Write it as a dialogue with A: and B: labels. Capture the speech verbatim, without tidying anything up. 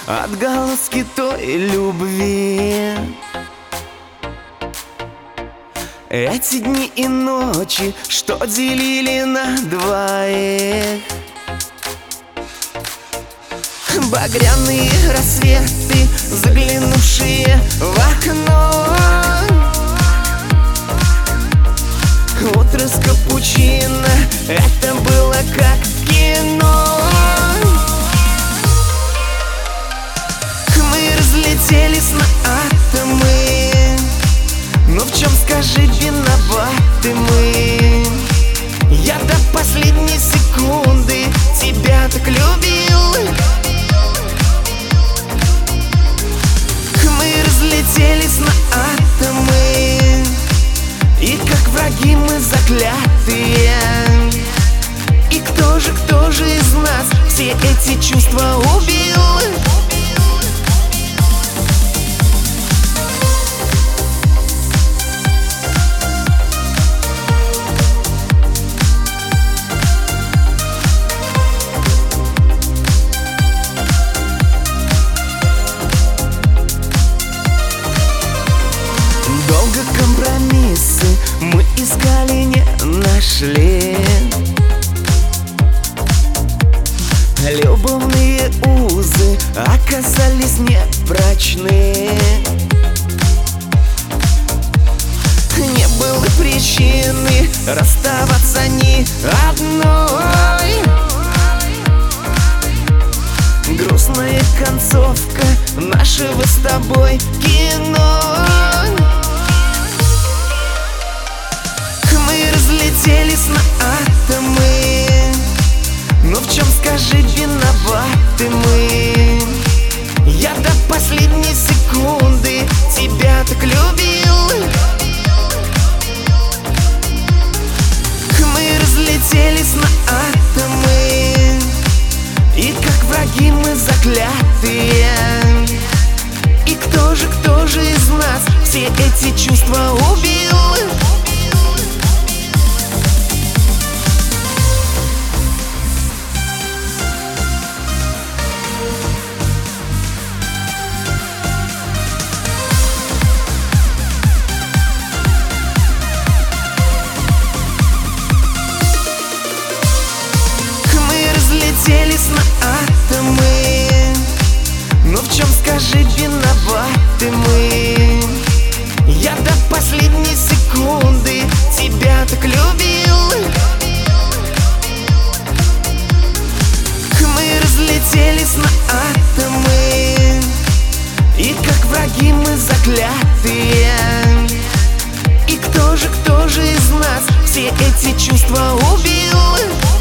A: отголоски той любви. Эти дни и ночи, что делили на двоих, багряные рассветы, заглянувшие в окно, утро с капучино, это было как кино. Мы разлетелись на атомы, но в чем, скажи, виноваты мы? Я до последней секунды тебя так любил. Мы разлетелись на атомы, и как враги мы заклятые. И кто же, кто же из нас все эти чувства убил? Долго компромиссы мы искали, не нашли. Любовные узы оказались непрочны. Не было причины расставаться ни одной. Грустная концовка нашего с тобой кино. Мы разлетелись на атомы, но в чем, скажи, виноваты мы? Я до последней секунды тебя так любил. Мы разлетелись на атомы, и как враги мы заклятые. И кто же, кто же из нас все эти чувства убил? Разлетелись на атомы, но в чем, скажи, виноваты мы? Я до последней секунды тебя так любил. Мы разлетелись на атомы, и как враги мы заклятые. И кто же, кто же из нас все эти чувства убил?